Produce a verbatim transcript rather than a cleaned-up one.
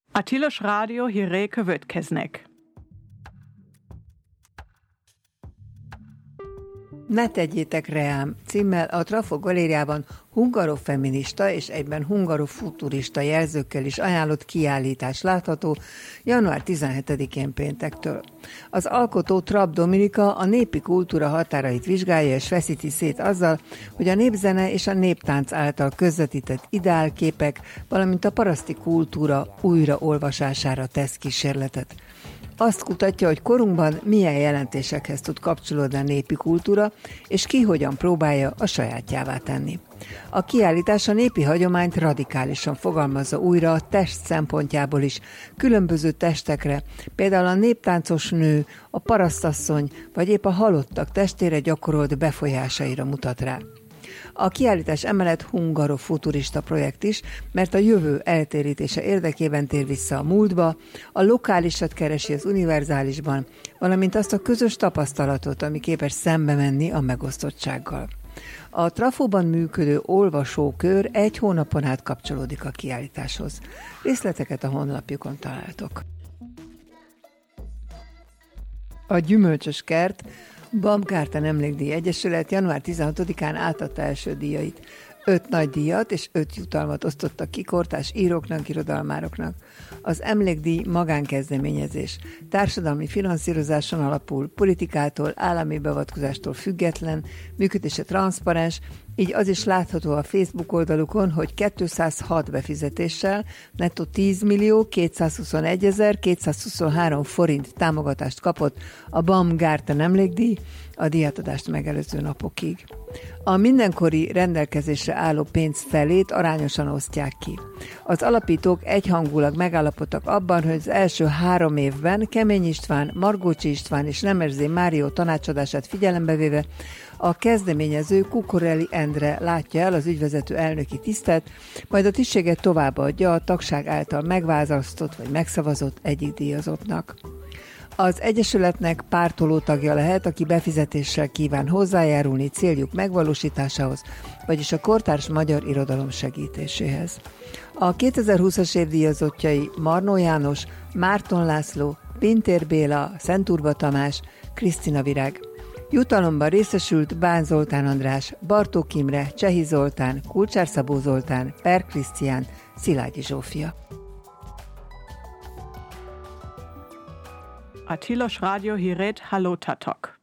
A Tilos Rádió hírei következnek. Ne tegyétek reám címmel a Trafo galériában hungarofeminista és egyben hungarofuturista jelzőkkel is ajánlott kiállítás látható január tizenhetedikén péntektől. Az alkotó Trapp Dominika a népi kultúra határait vizsgálja és feszíti szét azzal, hogy a népzene és a néptánc által közvetített ideálképek, valamint a paraszti kultúra újraolvasására tesz kísérletet. Azt kutatja, hogy korunkban milyen jelentésekhez tud kapcsolódni a népi kultúra, és ki hogyan próbálja a sajátjává tenni. A kiállítás a népi hagyományt radikálisan fogalmazza újra a test szempontjából is, különböző testekre, például a néptáncos nő, a parasztasszony, vagy épp a halottak testére gyakorolt befolyásaira mutat rá. A kiállítás emellett hungarofuturista projekt is, mert a jövő eltérítése érdekében tér vissza a múltba, a lokálisat keresi az univerzálisban, valamint azt a közös tapasztalatot, ami képes szembe menni a megosztottsággal. A Trafóban működő olvasókör egy hónapon át kapcsolódik a kiállításhoz. Részleteket a honlapjukon találtok. A Gyümölcsös Kert Baumgarten Emlékdíj Egyesület január tizenhatodikán átadta első díjait. Öt nagy díjat és öt jutalmat osztottak ki kortárs íróknak, irodalmároknak. Az emlékdíj magánkezdeményezés. Társadalmi finanszírozáson alapul, politikától, állami beavatkozástól független, működése transzparens, így az is látható a Facebook oldalukon, hogy kétszázhat befizetéssel nettó tízmillió kétszázhuszonegyezer-kétszázhuszonhárom forint támogatást kapott a Baumgarten Emlékdíj a díjátadást megelőző napokig. A mindenkori rendelkezésre álló pénz felét arányosan osztják ki. Az alapítók egyhangulag megállapodtak abban, hogy az első három évben Kemény István, Margócsi István és Nemerzé Márió tanácsadását figyelembe véve a kezdeményező Kukorelli Endre látja el az ügyvezető elnöki tisztet, majd a tisztséget továbbadja a tagság által megválasztott vagy megszavazott egyik díjazottnak. Az egyesületnek pártoló tagja lehet, aki befizetéssel kíván hozzájárulni céljuk megvalósításához, vagyis a kortárs magyar irodalom segítéséhez. A kétezer-húszas év díjazottjai Marnó János, Márton László, Pintér Béla, Szenturba Tamás, Krisztina Virág. Jutalomban részesült Bán Zoltán András, Bartók Imre, Csehi Zoltán, Kulcsár Szabó Zoltán, Per Krisztián, Szilágyi Zsófia. A Tilos Rádió hírét hallottatok.